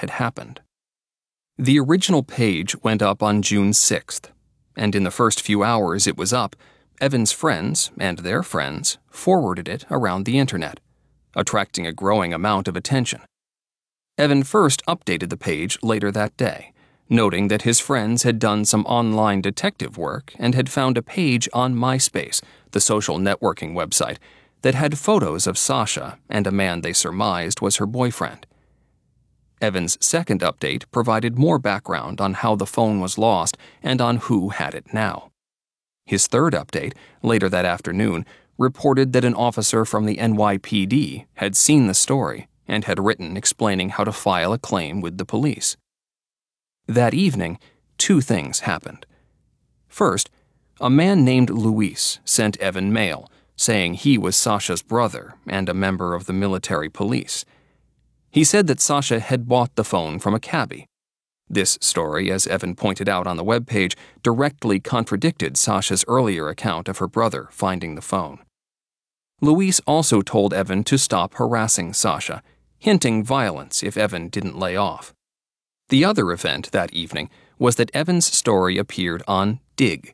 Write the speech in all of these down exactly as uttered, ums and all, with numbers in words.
had happened. The original page went up on June sixth, and in the first few hours it was up, Evan's friends and their friends forwarded it around the internet, attracting a growing amount of attention. Evan first updated the page later that day, noting that his friends had done some online detective work and had found a page on MySpace, the social networking website, that had photos of Sasha and a man they surmised was her boyfriend. Evan's second update provided more background on how the phone was lost and on who had it now. His third update, later that afternoon, reported that an officer from the N Y P D had seen the story and had written explaining how to file a claim with the police. That evening, two things happened. First, a man named Luis sent Evan mail, saying he was Sasha's brother and a member of the military police. He said that Sasha had bought the phone from a cabbie. This story, as Evan pointed out on the webpage, directly contradicted Sasha's earlier account of her brother finding the phone. Luis also told Evan to stop harassing Sasha, hinting violence if Evan didn't lay off. The other event that evening was that Evan's story appeared on Digg.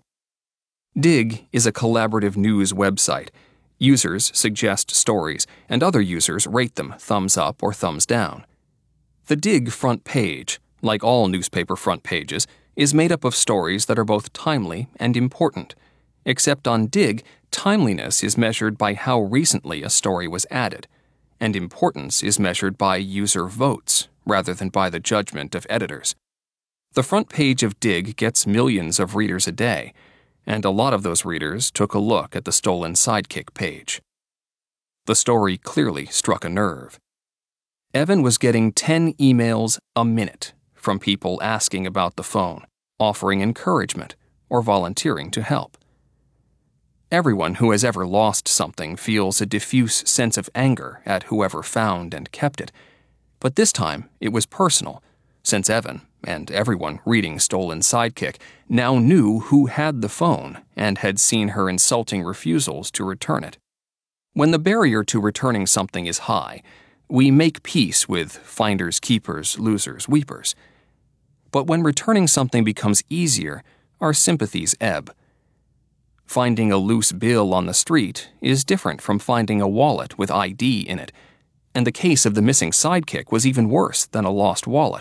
Digg is a collaborative news website. Users suggest stories, and other users rate them thumbs up or thumbs down. The Digg front page, like all newspaper front pages, is made up of stories that are both timely and important. Except on Digg, timeliness is measured by how recently a story was added, and importance is measured by user votes rather than by the judgment of editors. The front page of Digg gets millions of readers a day, and a lot of those readers took a look at the Stolen Sidekick page. The story clearly struck a nerve. Evan was getting ten emails a minute from people asking about the phone, offering encouragement, or volunteering to help. Everyone who has ever lost something feels a diffuse sense of anger at whoever found and kept it, but this time it was personal, since Evan, and everyone reading Stolen Sidekick, now knew who had the phone and had seen her insulting refusals to return it. When the barrier to returning something is high, we make peace with finders, keepers, losers, weepers. But when returning something becomes easier, our sympathies ebb. Finding a loose bill on the street is different from finding a wallet with I D in it, and the case of the missing sidekick was even worse than a lost wallet.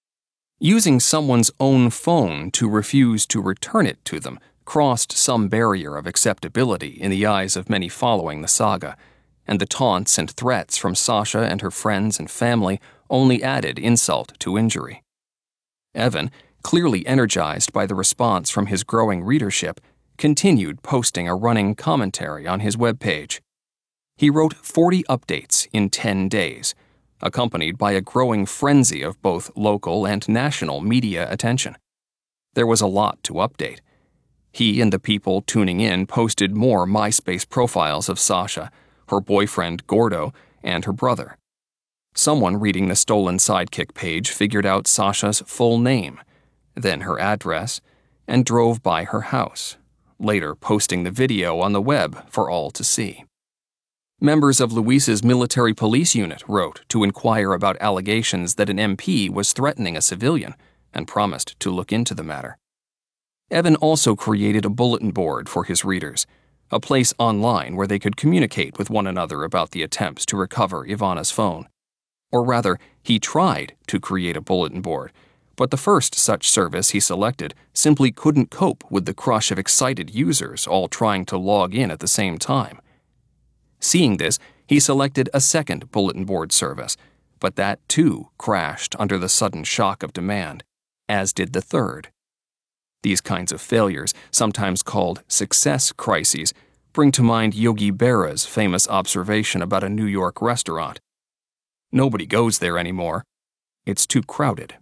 Using someone's own phone to refuse to return it to them crossed some barrier of acceptability in the eyes of many following the saga, and the taunts and threats from Sasha and her friends and family only added insult to injury. Evan, clearly energized by the response from his growing readership, continued posting a running commentary on his webpage. He wrote forty updates in ten days, accompanied by a growing frenzy of both local and national media attention. There was a lot to update. He and the people tuning in posted more MySpace profiles of Sasha, her boyfriend Gordo, and her brother. Someone reading the Stolen Sidekick page figured out Sasha's full name, then her address, and drove by her house, later posting the video on the web for all to see. Members of Luis's military police unit wrote to inquire about allegations that an M P was threatening a civilian and promised to look into the matter. Evan also created a bulletin board for his readers, a place online where they could communicate with one another about the attempts to recover Ivana's phone. Or rather, he tried to create a bulletin board, but the first such service he selected simply couldn't cope with the crush of excited users all trying to log in at the same time. Seeing this, he selected a second bulletin board service, but that too crashed under the sudden shock of demand, as did the third. These kinds of failures, sometimes called success crises, bring to mind Yogi Berra's famous observation about a New York restaurant. Nobody goes there anymore. It's too crowded.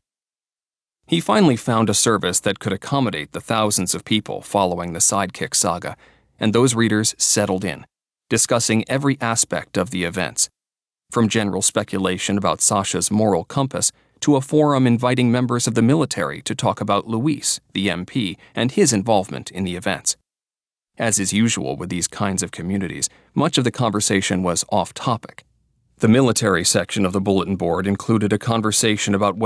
He finally found a service that could accommodate the thousands of people following the Sidekick saga, and those readers settled in, discussing every aspect of the events, from general speculation about Sasha's moral compass to a forum inviting members of the military to talk about Luis, the M P, and his involvement in the events. As is usual with these kinds of communities, much of the conversation was off-topic. The military section of the bulletin board included a conversation about